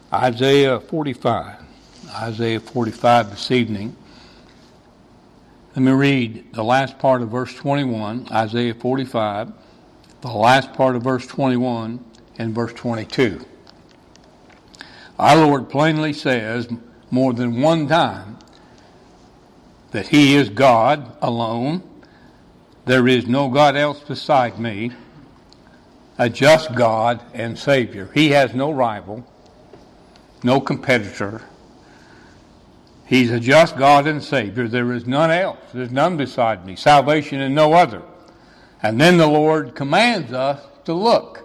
Isaiah 45. Isaiah 45 this evening. Let me read the last part of verse 21, Isaiah 45, the last part of verse 21 and verse 22. Our Lord plainly says more than one time that He is God alone. There is no God else beside me, a just God and Savior. He has no rival, no competitor. He's a just God and Savior. There is none else. There's none beside me. Salvation in no other. And then the Lord commands us to look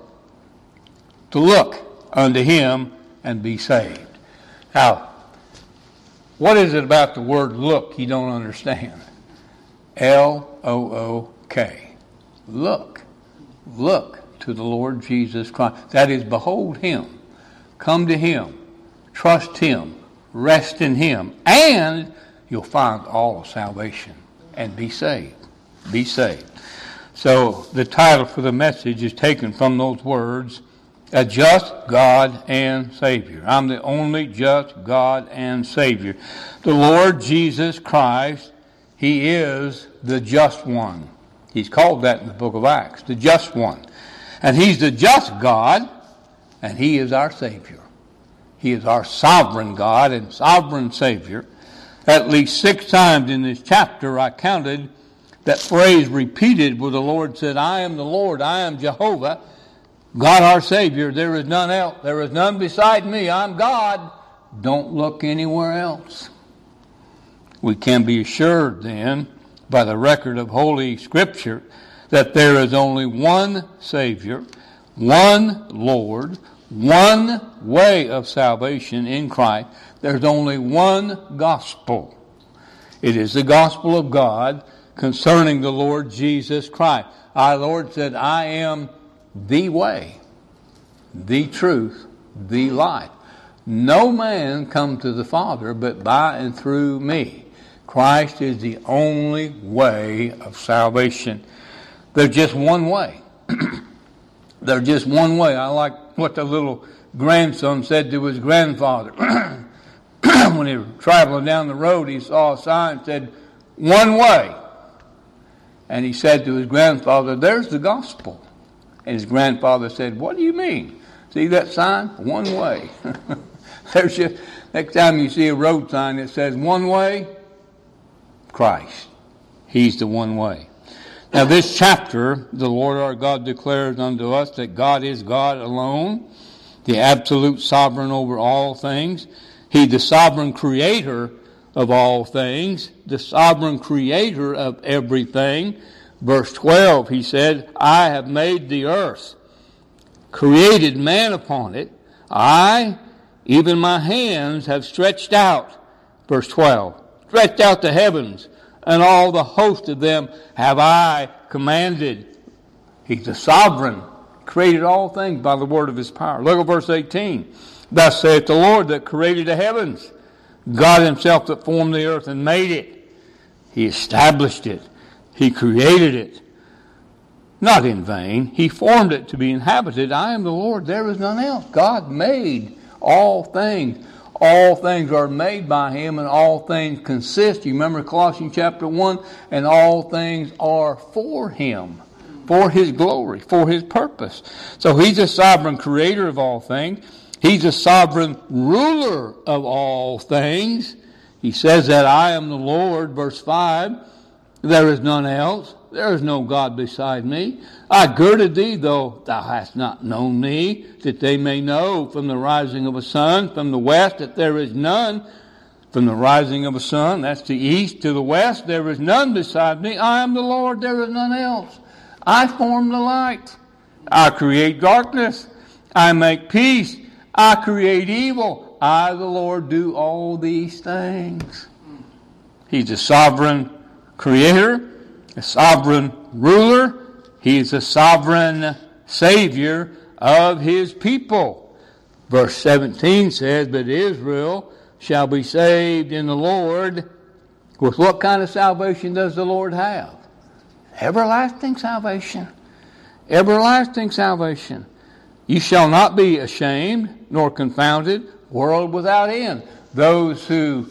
unto Him and be saved. Now, what is it about the word look you don't understand? L-O-O-K. Look to the Lord Jesus Christ. That is, behold Him. Come to Him. Trust Him. Rest in Him. And you'll find all of salvation. And be saved. Be saved. So the title for the message is taken from those words, a just God and Savior. I'm the only just God and Savior. The Lord Jesus Christ, He is the just one. He's called that in the book of Acts, the just one. And He's the just God, and He is our Savior. He is our sovereign God and sovereign Savior. At least 6 times in this chapter I counted that phrase repeated where the Lord said, I am the Lord, I am Jehovah, God our Savior, there is none else. There is none beside me. I'm God. Don't look anywhere else. We can be assured then by the record of Holy Scripture that there is only one Savior, one Lord, one way of salvation in Christ. There's only one gospel. It is the gospel of God concerning the Lord Jesus Christ. Our Lord said, I am the way, the truth, the life. No man come to the Father but by and through me. Christ is the only way of salvation. There's just one way. There's just one way. I like what the little grandson said to his grandfather. When he was traveling down the road, he saw a sign that said, one way. And he said to his grandfather, there's the gospel. And his grandfather said, what do you mean? See that sign? One way. There's just, next time you see a road sign that says one way, Christ. He's the one way. Now this chapter, the Lord our God declares unto us that God is God alone, the absolute sovereign over all things. He's the sovereign creator of all things, the sovereign creator of everything. Verse 12, he said, I have made the earth, created man upon it. I, even my hands, have stretched out. Verse 12, stretched out the heavens, and all the host of them have I commanded. He's the sovereign, created all things by the word of His power. Look at verse 18. Thus saith the Lord that created the heavens, God Himself that formed the earth and made it. He established it. He created it, not in vain. He formed it to be inhabited. I am the Lord, there is none else. God made all things. All things are made by Him, and all things consist. You remember Colossians chapter 1? And all things are for Him, for His glory, for His purpose. So He's a sovereign creator of all things. He's a sovereign ruler of all things. He says that I am the Lord, verse 5. There is none else. There is no God beside me. I girded thee, though thou hast not known me, that they may know from the rising of a sun, from the west, that there is none. From the rising of a sun, that's the east, to the west, there is none beside me. I am the Lord, there is none else. I form the light. I create darkness. I make peace. I create evil. I, the Lord, do all these things. He's a sovereign creator, a sovereign ruler. He is a sovereign Savior of His people. Verse 17 says, but Israel shall be saved in the Lord. With what kind of salvation does the Lord have? Everlasting salvation. Everlasting salvation. You shall not be ashamed nor confounded. world without end. Those who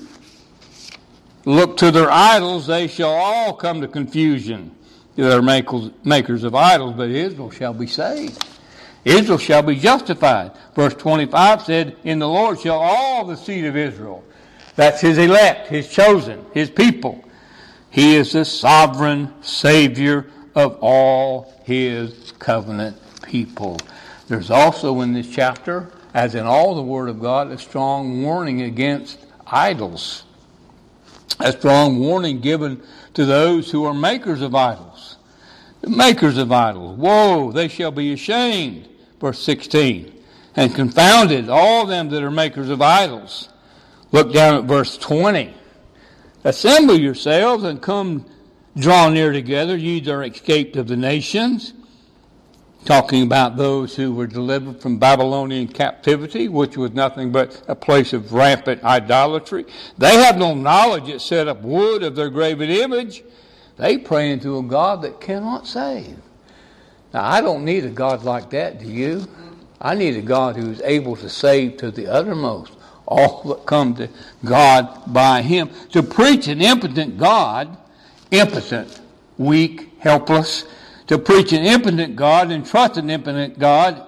look to their idols, they shall all come to confusion. They are makers of idols, but Israel shall be saved. Israel shall be justified. Verse 25 said, in the Lord shall all the seed of Israel. That's his elect, his chosen, his people. He is the sovereign Savior of all his covenant people. There's also in this chapter, as in all the Word of God, a strong warning against idols. A strong warning given to those who are makers of idols. The makers of idols. Woe, they shall be ashamed. Verse 16. And confounded all them that are makers of idols. Look down at verse 20. Assemble yourselves and come draw near together, ye that are escaped of the nations. Talking about those who were delivered from Babylonian captivity, which was nothing but a place of rampant idolatry. They have no knowledge that set up wood of their graven image. They pray unto a God that cannot save. Now, I don't need a God like that, do you? I need a God who is able to save to the uttermost all that come to God by him. To preach an impotent God, impotent, weak, helpless, to preach an impotent God and trust an impotent God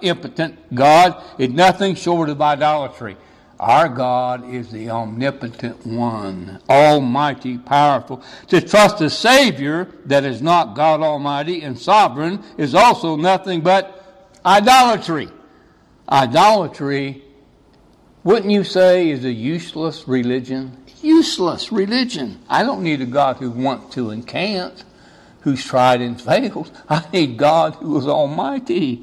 is nothing short of idolatry. Our God is the omnipotent one, almighty, powerful. To trust a Savior that is not God Almighty and sovereign is also nothing but idolatry. Idolatry, wouldn't you say, is a useless religion? Useless religion. I don't need a God who wants to and can't, who's tried and failed. I need God who is almighty.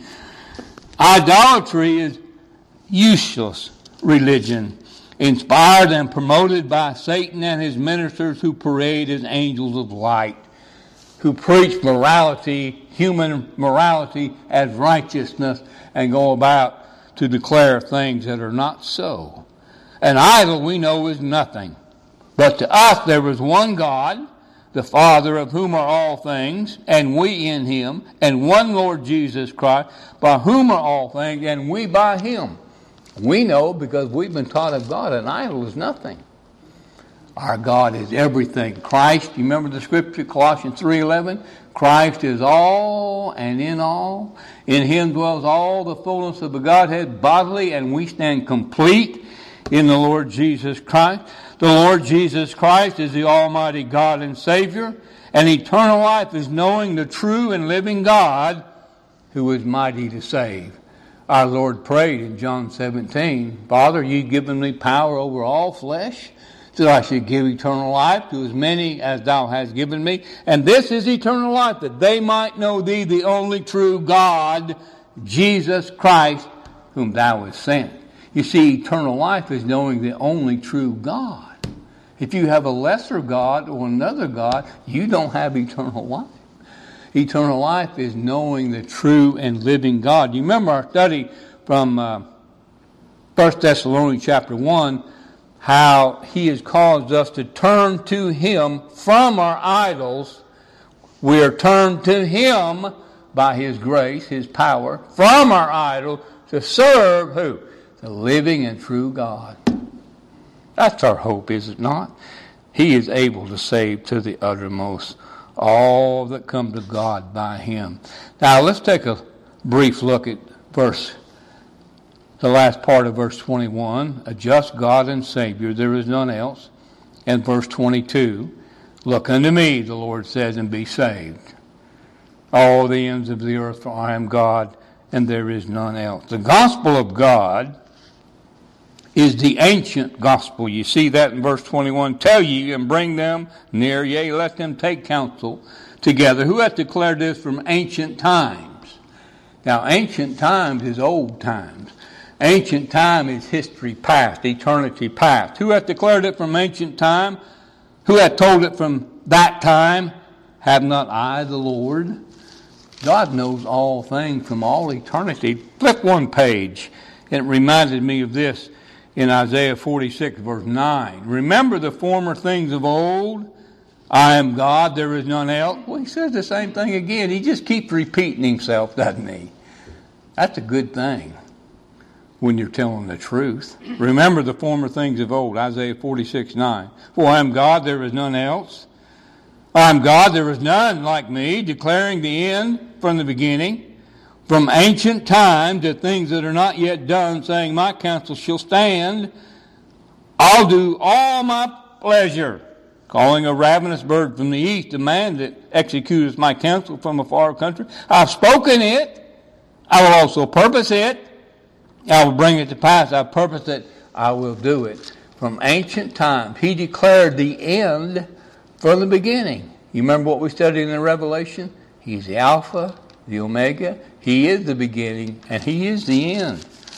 Idolatry is useless religion, inspired and promoted by Satan and his ministers who parade as angels of light, who preach morality, human morality as righteousness, and go about to declare things that are not so. An idol, we know, is nothing. But to us there is one God, the Father, of whom are all things, and we in him, and one Lord Jesus Christ, by whom are all things, and we by him. We know because we've been taught of God, an idol is nothing. Our God is everything. Christ, you remember the scripture, Colossians 3:11? Christ is all and in all. In him dwells all the fullness of the Godhead bodily, and we stand complete in the Lord Jesus Christ. The Lord Jesus Christ is the Almighty God and Savior, and eternal life is knowing the true and living God who is mighty to save. Our Lord prayed in John 17, Father, you've given me power over all flesh, so I should give eternal life to as many as thou hast given me. And this is eternal life, that they might know thee, the only true God, Jesus Christ, whom thou hast sent. You see, eternal life is knowing the only true God. If you have a lesser God or another God, you don't have eternal life. Eternal life is knowing the true and living God. You remember our study from 1 Thessalonians chapter 1, how he has caused us to turn to him from our idols. We are turned to him by his grace, his power, from our idol to serve who? The living and true God. That's our hope, is it not? He is able to save to the uttermost all that come to God by him. Now let's take a brief look at the last part of verse 21. A just God and Savior, there is none else. And verse 22, look unto me, the Lord says, and be saved, all the ends of the earth, for I am God, and there is none else. The gospel of God is the ancient gospel. You see that in verse 21. Tell ye and bring them near, yea, let them take counsel together. Who hath declared this from ancient times? Now, ancient times is old times. Ancient time is history past, eternity past. Who hath declared it from ancient time? Who hath told it from that time? Have not I the Lord? God knows all things from all eternity. Flip one page. It reminded me of this in Isaiah 46, verse 9. Remember the former things of old. I am God, there is none else. Well, he says the same thing again. He just keeps repeating himself, doesn't he? That's a good thing. when you're telling the truth. Remember the former things of old, Isaiah 46:9. For I am God, there is none else. I am God, there is none like me, declaring the end from the beginning, from ancient time to things that are not yet done, saying, my counsel shall stand. I'll do all my pleasure. Calling a ravenous bird from the east, a man that executeth my counsel from a far country. I've spoken it. I will also purpose it. I will bring it to pass. I purpose it. I will do it. From ancient times, he declared the end from the beginning. You remember what we studied in the Revelation? He's the Alpha, the Omega. He is the beginning, and he is the end.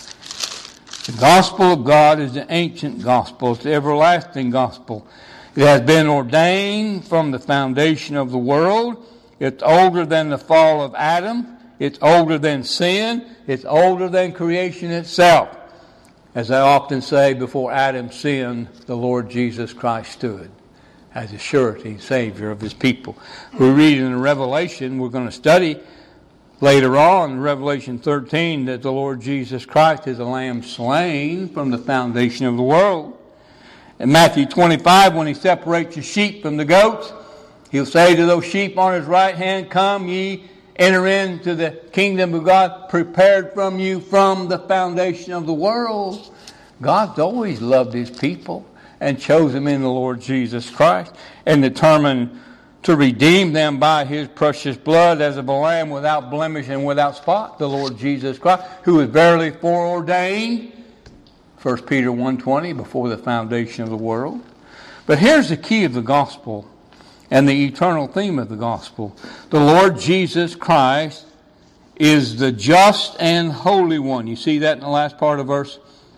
The gospel of God is the ancient gospel. It's the everlasting gospel. It has been ordained from the foundation of the world. It's older than the fall of Adam. It's older than sin. It's older than creation itself. As I often say, before Adam sinned, the Lord Jesus Christ stood as a surety and Savior of his people. We read in the Revelation, we're going to study later on, Revelation 13, that the Lord Jesus Christ is a lamb slain from the foundation of the world. In Matthew 25, when he separates the sheep from the goats, he'll say to those sheep on his right hand, come ye, enter into the kingdom of God, prepared from you from the foundation of the world. God's always loved his people and chose them in the Lord Jesus Christ and determined to redeem them by his precious blood as of a lamb without blemish and without spot, the Lord Jesus Christ, who is verily foreordained, 1 Peter 1:20, before the foundation of the world. But here's the key of the gospel and the eternal theme of the gospel. The Lord Jesus Christ is the just and holy one. You see that in the last part of verse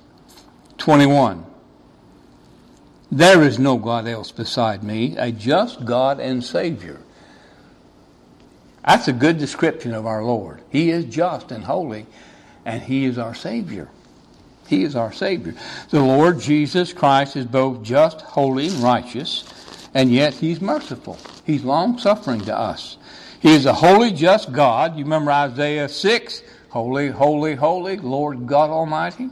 21. There is no God else beside me, a just God and Savior. That's a good description of our Lord. He is just and holy, and he is our Savior. He is our Savior. The Lord Jesus Christ is both just, holy, and righteous, and yet he's merciful. He's long-suffering to us. He is a holy, just God. You remember Isaiah 6? Holy, holy, holy, Lord God Almighty.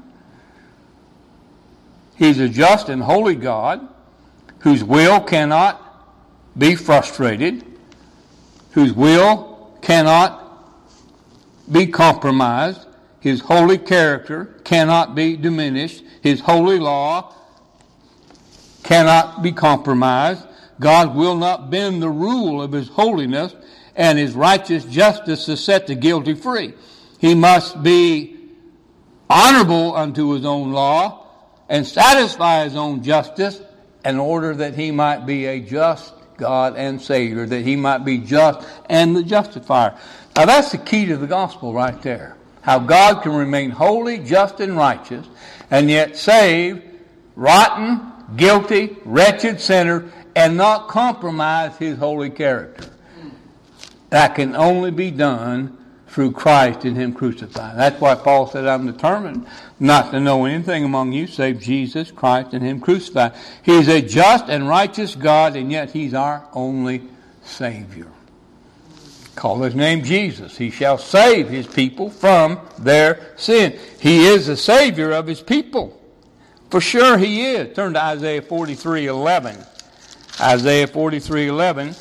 He's a just and holy God whose will cannot be frustrated, whose will cannot be compromised. His holy character cannot be diminished. His holy law cannot be compromised. God will not bend the rule of his holiness, and his righteous justice to set the guilty free. He must be honorable unto his own law and satisfy his own justice in order that he might be a just God and Savior, that he might be just and the justifier. Now that's the key to the gospel right there. How God can remain holy, just, and righteous, and yet save rotten, guilty, wretched sinner, and not compromise his holy character. That can only be done through Christ and him crucified. That's why Paul said, I'm determined not to know anything among you save Jesus Christ and him crucified. He is a just and righteous God, and yet he's our only Savior. Call his name Jesus. He shall save his people from their sin. He is the Savior of his people. For sure he is. Turn to Isaiah 43:11. Isaiah 43:11.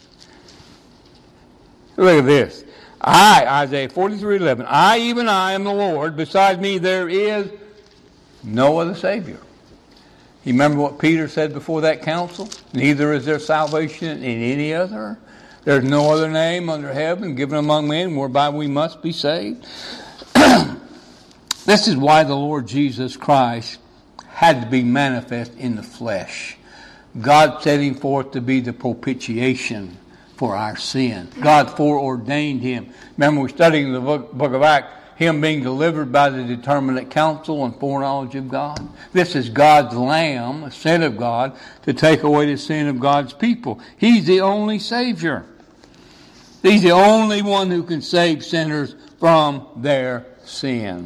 Look at this. Isaiah 43:11. I, even I, am the Lord. Besides me there is no other Savior. You remember what Peter said before that council? Neither is there salvation in any other. There's no other name under heaven given among men whereby we must be saved. This is why the Lord Jesus Christ had to be manifest in the flesh. God set him forth to be the propitiation for our sin. God foreordained him. Remember, we're studying the book of Acts, him being delivered by the determinate counsel and foreknowledge of God. This is God's Lamb, sent of God, to take away the sin of God's people. He's the only Savior. He's the only one who can save sinners from their sin.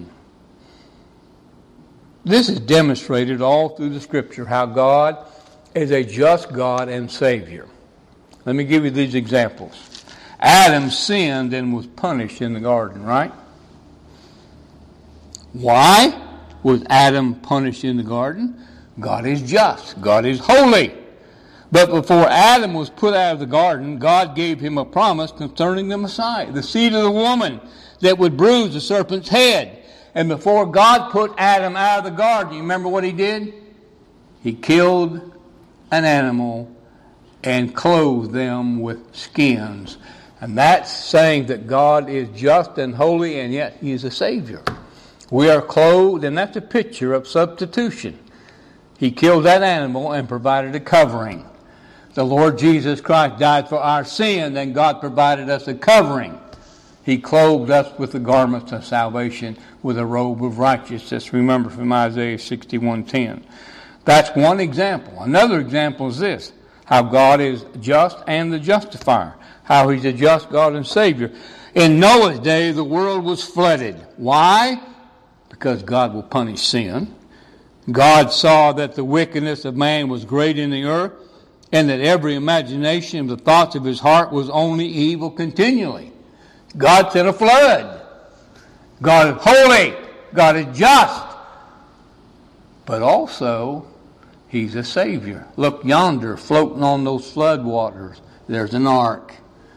This is demonstrated all through the Scripture, how God is a just God and Savior. Let me give you these examples. Adam sinned and was punished in the garden, right? Why? Was Adam punished in the garden? God is just. God is holy. But before Adam was put out of the garden, God gave him a promise concerning the Messiah, the seed of the woman that would bruise the serpent's head. And before God put Adam out of the garden, you remember what he did? He killed an animal and clothed them with skins. And that's saying that God is just and holy, and yet he is a Savior. We are clothed, and that's a picture of substitution. He killed that animal and provided a covering. The Lord Jesus Christ died for our sin, and God provided us a covering. He clothed us with the garments of salvation, with a robe of righteousness. Remember from Isaiah 61:10. That's one example. Another example is this: how God is just and the justifier. How he's a just God and Savior. In Noah's day, the world was flooded. Why? Because God will punish sin. God saw that the wickedness of man was great in the earth, and that every imagination of the thoughts of his heart was only evil continually. God sent a flood. God is holy. God is just. But also, he's a Savior. Look yonder, floating on those flood waters. There's an ark.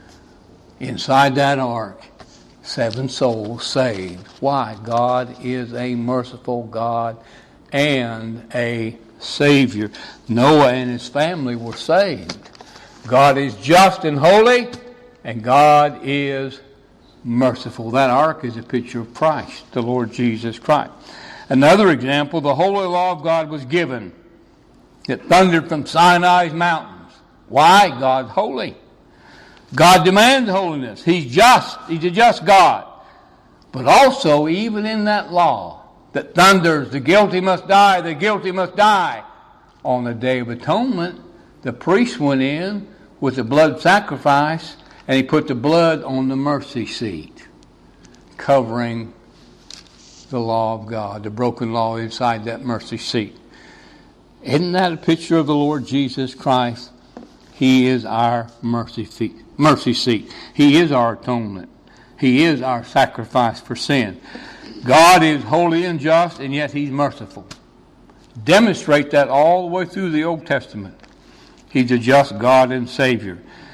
Inside that ark, 7 souls saved. Why? God is a merciful God and a Savior. Noah and his family were saved. God is just and holy, and God is merciful. That ark is a picture of Christ, the Lord Jesus Christ. Another example, the holy law of God was given. It thundered from Sinai's mountains. Why? God's holy. God demands holiness. He's just. He's a just God. But also, even in that law that thunders, the guilty must die, the guilty must die. On the Day of Atonement, the priest went in with the blood sacrifice, and he put the blood on the mercy seat, covering the law of God, the broken law inside that mercy seat. Isn't that a picture of the Lord Jesus Christ? He is our mercy seat. He is our atonement. He is our sacrifice for sin. God is holy and just, and yet he's merciful. Demonstrate that all the way through the Old Testament. He's a just God and Savior.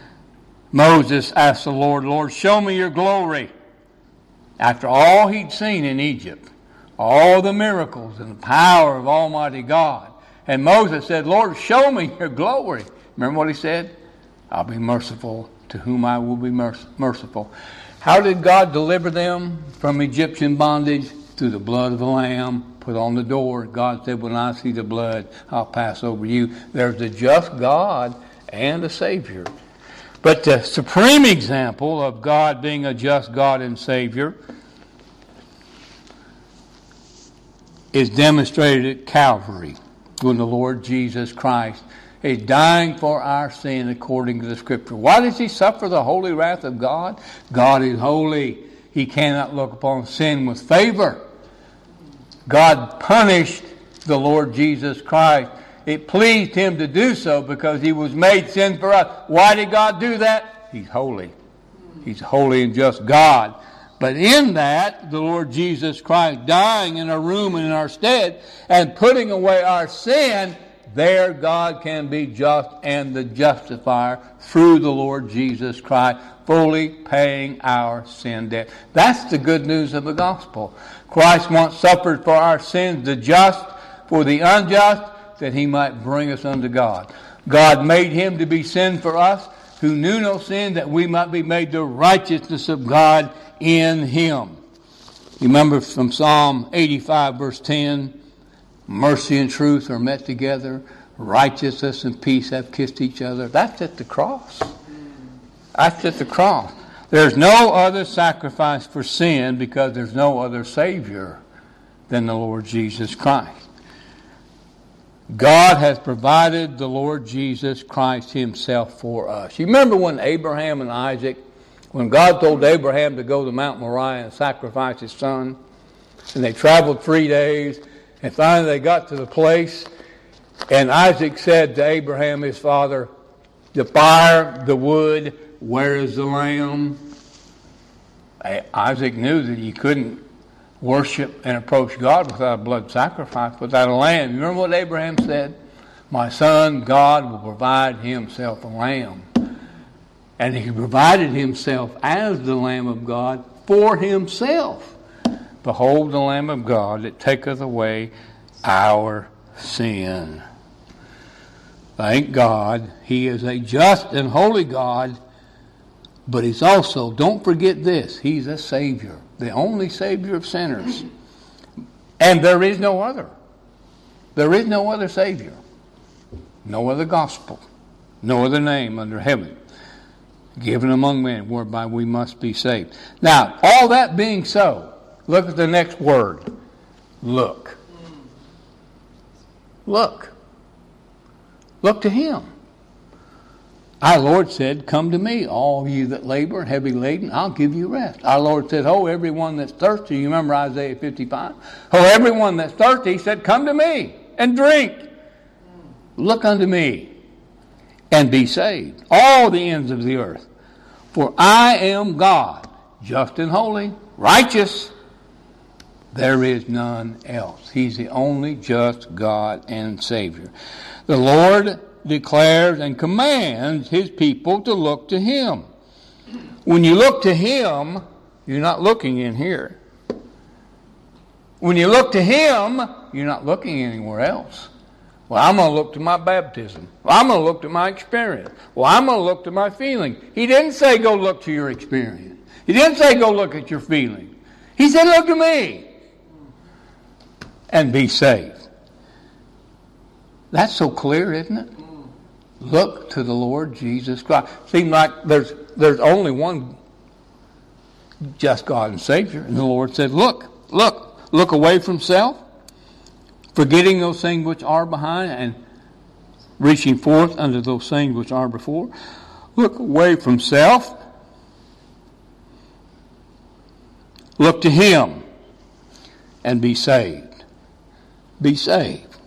Moses asked the Lord, Lord, show me your glory. After all he'd seen in Egypt, all the miracles and the power of Almighty God. And Moses said, Lord, show me your glory. Remember what he said? I'll be merciful to whom I will be merciful. How did God deliver them from Egyptian bondage? Through the blood of the Lamb put on the door. God said, when I see the blood, I'll pass over you. There's a just God and a Savior. But the supreme example of God being a just God and Savior is demonstrated at Calvary, when the Lord Jesus Christ is dying for our sin according to the Scripture. Why does he suffer the holy wrath of God? God is holy. He cannot look upon sin with favor. God punished the Lord Jesus Christ. It pleased him to do so because he was made sin for us. Why did God do that? He's holy. He's holy and just God. But in that, the Lord Jesus Christ dying in our room and in our stead and putting away our sin, there God can be just and the justifier through the Lord Jesus Christ, fully paying our sin debt. That's the good news of the gospel. Christ once suffered for our sins, the just for the unjust, that he might bring us unto God. God made him to be sin for us, who knew no sin, that we might be made the righteousness of God in him. You remember from Psalm 85 verse 10, mercy and truth are met together, righteousness and peace have kissed each other. That's at the cross. That's at the cross. There's no other sacrifice for sin because there's no other Savior than the Lord Jesus Christ. God has provided the Lord Jesus Christ himself for us. You remember when Abraham and Isaac, when God told Abraham to go to Mount Moriah and sacrifice his son, and they traveled 3 days, and finally they got to the place, and Isaac said to Abraham, his father, the fire, the wood, where is the lamb? Isaac knew that he couldn't worship and approach God without a blood sacrifice, without a lamb. You remember what Abraham said? My son, God will provide himself a lamb. And he provided himself as the Lamb of God for himself. Behold the Lamb of God that taketh away our sin. Thank God, he is a just and holy God, but he's also, don't forget this, he's a Savior, the only Savior of sinners. And there is no other. There is no other Savior. No other gospel. No other name under heaven given among men whereby we must be saved. Now, all that being so, look at the next word. Look. Look. Look to him. Our Lord said, come to me, all you that labor and heavy laden, I'll give you rest. Our Lord said, oh, everyone that's thirsty, you remember Isaiah 55? Oh, everyone that's thirsty, he said, come to me and drink. Look unto me and be saved, all the ends of the earth. For I am God, just and holy, righteous. There is none else. He's the only just God and Savior. The Lord declares and commands his people to look to him. When you look to him, you're not looking in here. When you look to him, you're not looking anywhere else. Well, I'm going to look to my baptism. Well, I'm going to look to my experience. Well, I'm going to look to my feeling. He didn't say go look to your experience. He didn't say go look at your feeling. He said look to me and be saved. That's so clear, isn't it? Look to the Lord Jesus Christ. Seems like there's only one just God and Savior. And the Lord said, look away from self, forgetting those things which are behind and reaching forth unto those things which are before. Look away from self. Look to him and be saved. Be saved.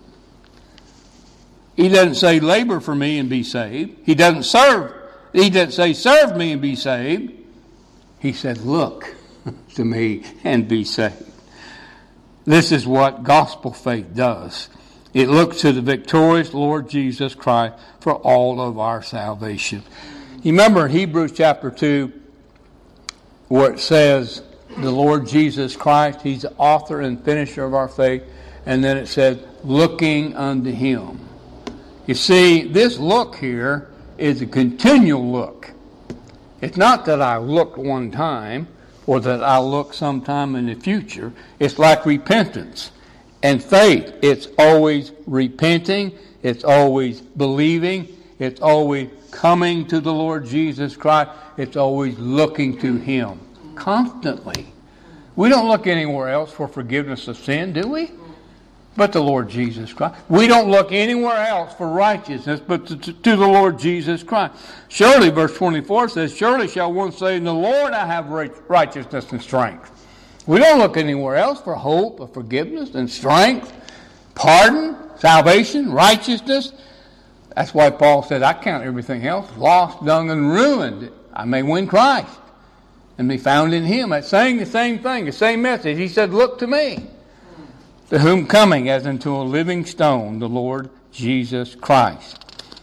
He doesn't say labor for me and be saved. He doesn't say serve me and be saved. He said look to me and be saved. This is what gospel faith does. It looks to the victorious Lord Jesus Christ for all of our salvation. You remember in Hebrews chapter 2 where it says the Lord Jesus Christ, he's the author and finisher of our faith. And then it says looking unto him. You see, this look here is a continual look. It's not that I looked one time or that I'll look sometime in the future. It's like repentance and faith. It's always repenting. It's always believing. It's always coming to the Lord Jesus Christ. It's always looking to him constantly. We don't look anywhere else for forgiveness of sin, do we? But the Lord Jesus Christ. We don't look anywhere else for righteousness but to the Lord Jesus Christ. Surely, verse 24 says, surely shall one say, in the Lord I have righteousness and strength. We don't look anywhere else for hope, or forgiveness and strength, pardon, salvation, righteousness. That's why Paul said, I count everything else lost, dung, and ruined. I may win Christ and be found in him. That's saying the same thing, the same message. He said, look to me. To whom coming as unto a living stone, the Lord Jesus Christ.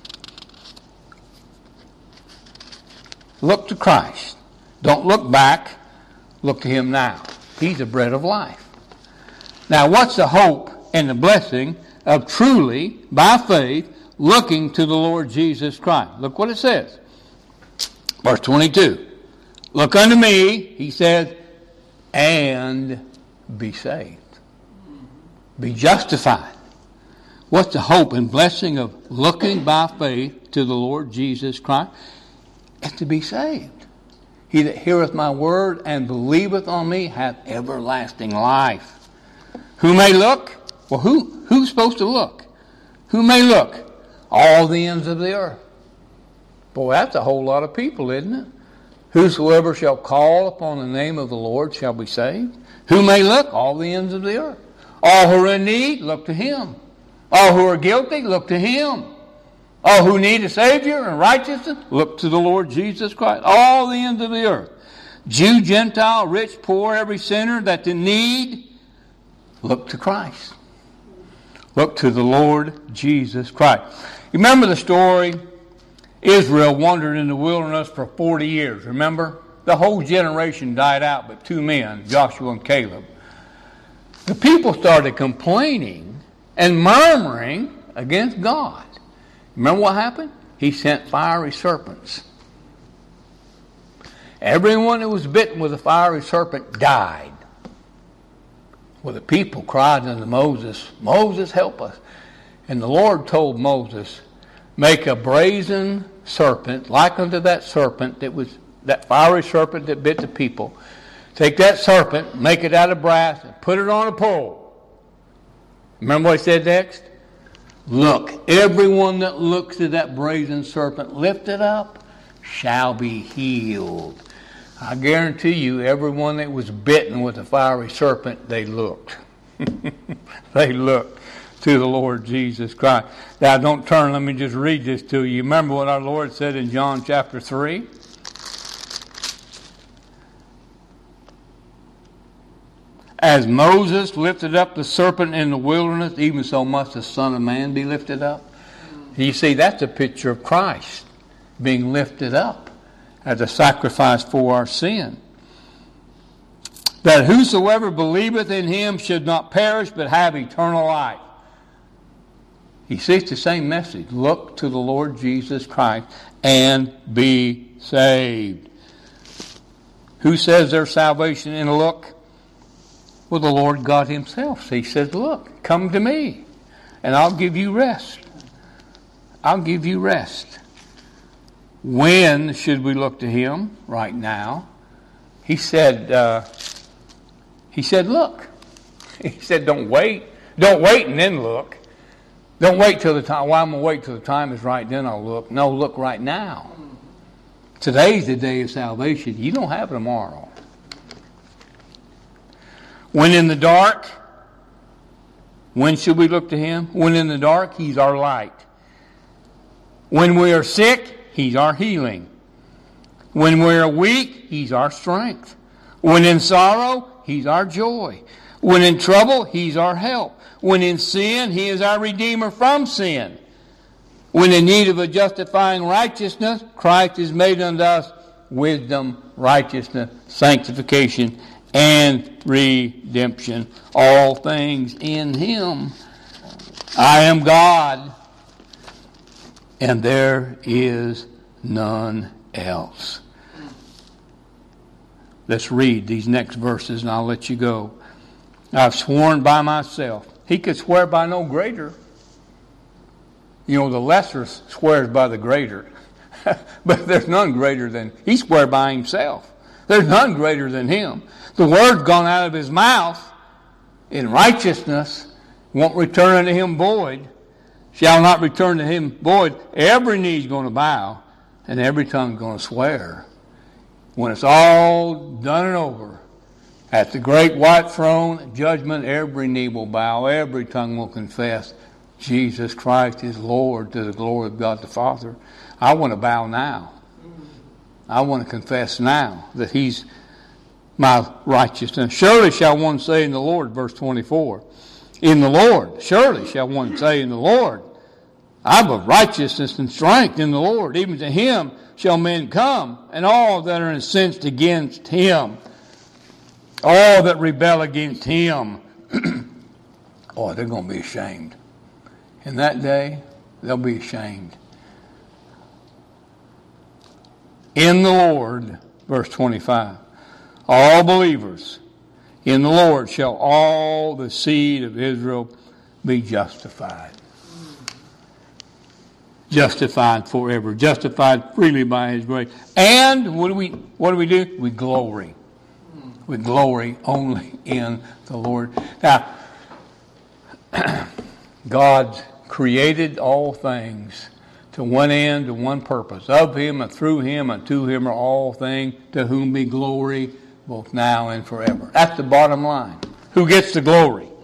Look to Christ. Don't look back. Look to him now. He's the bread of life. Now, what's the hope and the blessing of truly, by faith, looking to the Lord Jesus Christ? Look what it says. Verse 22. Look unto me, he says, and be saved. Be justified. What's the hope and blessing of looking by faith to the Lord Jesus Christ? And to be saved. He that heareth my word and believeth on me hath everlasting life. Who may look? Well, who's supposed to look? Who may look? All the ends of the earth. Boy, that's a whole lot of people, isn't it? Whosoever shall call upon the name of the Lord shall be saved. Who may look? All the ends of the earth. All who are in need, look to him. All who are guilty, look to him. All who need a Savior and righteousness, look to the Lord Jesus Christ. All the ends of the earth. Jew, Gentile, rich, poor, every sinner that's in need, look to Christ. Look to the Lord Jesus Christ. You remember the story? Israel wandered in the wilderness for 40 years. Remember? The whole generation died out but two men, Joshua and Caleb. The people started complaining and murmuring against God. Remember what happened? He sent fiery serpents. Everyone that was bitten with a fiery serpent died. Well, the people cried unto Moses, Moses, help us. And the Lord told Moses, make a brazen serpent, like unto that serpent that fiery serpent that bit the people. Take that serpent, make it out of brass, and put it on a pole. Remember what he said next? Look, everyone that looks at that brazen serpent lifted up shall be healed. I guarantee you, everyone that was bitten with a fiery serpent, they looked. They looked to the Lord Jesus Christ. Now, don't turn. Let me just read this to you. Remember what our Lord said in John chapter 3? As Moses lifted up the serpent in the wilderness, even so must the Son of Man be lifted up. You see, that's a picture of Christ being lifted up as a sacrifice for our sin. That whosoever believeth in him should not perish but have eternal life. He sees the same message. Look to the Lord Jesus Christ and be saved. Who says there's salvation in a look? Well, the Lord God himself. He says, look, come to me and I'll give you rest. I'll give you rest. When should we look to him? Right now. He said, look. He said, don't wait. Don't wait and then look. Don't wait till the time. Well, I'm going to wait till the time is right, then I'll look. No, look right now. Today's the day of salvation. You don't have tomorrow. When in the dark, when should we look to him? When in the dark, he's our light. When we are sick, he's our healing. When we are weak, he's our strength. When in sorrow, he's our joy. When in trouble, he's our help. When in sin, he is our Redeemer from sin. When in need of a justifying righteousness, Christ is made unto us wisdom, righteousness, sanctification, and redemption. All things in him. I am God, and there is none else. Let's read these next verses and I'll let you go. I've sworn by myself. He could swear by no greater. You know, the lesser swears by the greater. But there's none greater than, he swears by himself. There's none greater than him. The word's gone out of his mouth in righteousness, won't return unto him void, shall not return to him void. Every knee's going to bow, and every tongue's going to swear. When it's all done and over, at the great white throne, judgment, every knee will bow, every tongue will confess Jesus Christ is Lord to the glory of God the Father. I want to bow now. I want to confess now that he's my righteousness. Surely shall one say in the Lord, verse 24, in the Lord, surely shall one say in the Lord, I have righteousness and strength in the Lord. Even to him shall men come, and all that are incensed against him, all that rebel against him, oh, they're going to be ashamed. In that day, they'll be ashamed. In the Lord, verse 25, all believers in the Lord shall all the seed of Israel be justified. Justified forever. Justified freely by his grace. And what do we do? We glory. We glory only in the Lord. Now, God created all things to one end, to one purpose. Of him and through him and to him are all things, to whom be glory both now and forever. That's the bottom line. Who gets the glory?